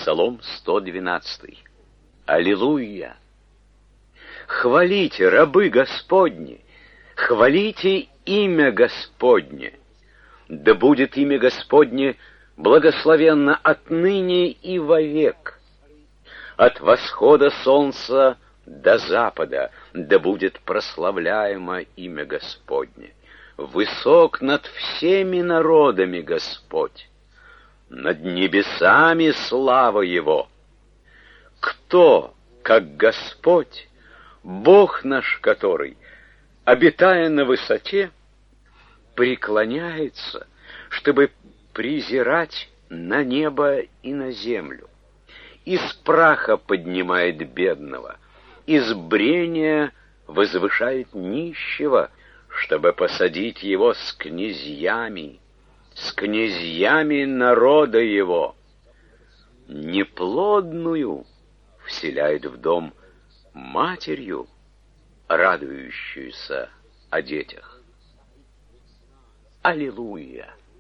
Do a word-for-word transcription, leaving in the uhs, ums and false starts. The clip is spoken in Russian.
Псалом сто двенадцатый. Аллилуйя! Хвалите, рабы Господни, хвалите имя Господне. Да будет имя Господне благословенно отныне и вовек. От восхода солнца до запада да будет прославляемо имя Господне. Высок над всеми народами Господь, над небесами слава Его. Кто, как Господь, Бог наш который, обитая на высоте, преклоняется, чтобы презирать на небо и на землю, из праха поднимает бедного, из брения возвышает нищего, чтобы посадить его с князьями, с князьями народа его. Неплодную вселяет в дом матерью, радующуюся о детях. Аллилуйя!